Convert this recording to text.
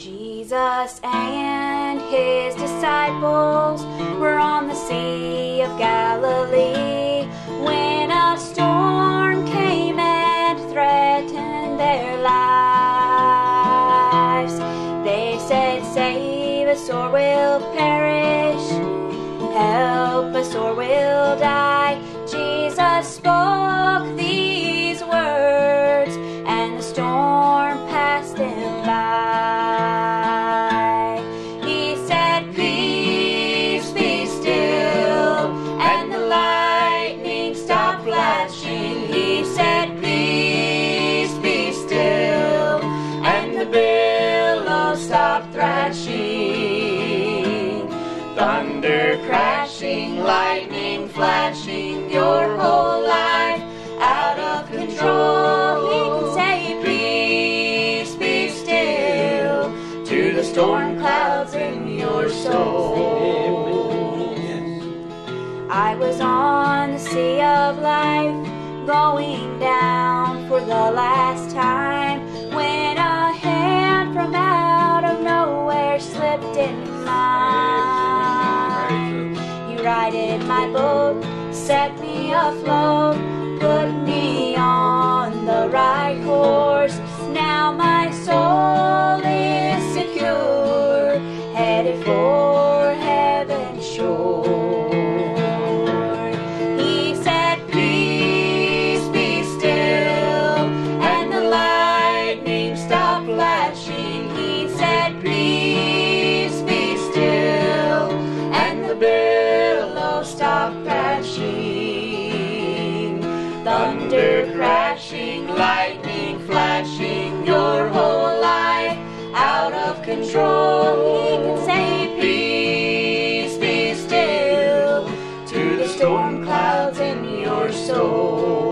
Jesus and his disciples were on the Sea of Galilee when a storm came and threatened their lives. They said, "Save us or we'll perish, help us or we'll die." Jesus spoke these words and the storm passed them by. He said, "Peace, be still," and the lightning stopped flashing. He said, "Peace, be still," and the billows stopped thrashing. Thunder crashing, lightning flashing, your whole life out of control. He can say, "Peace, be still," to the storm clouds in your soul. I was on the sea of life, going down for the last time, when a hand from out of nowhere slipped in mine. You righted my boat, set me afloat, put me on the right course. Now my soul is secure, headed for heaven's shore. He said, "Peace, be still," and the lightning stopped flashing. He said, "Peace, be still," and the billows stopped crashing. Thunder crashing, lightning flashing, your whole life out of control. He can say, "Peace, be still," to the storm clouds in your soul.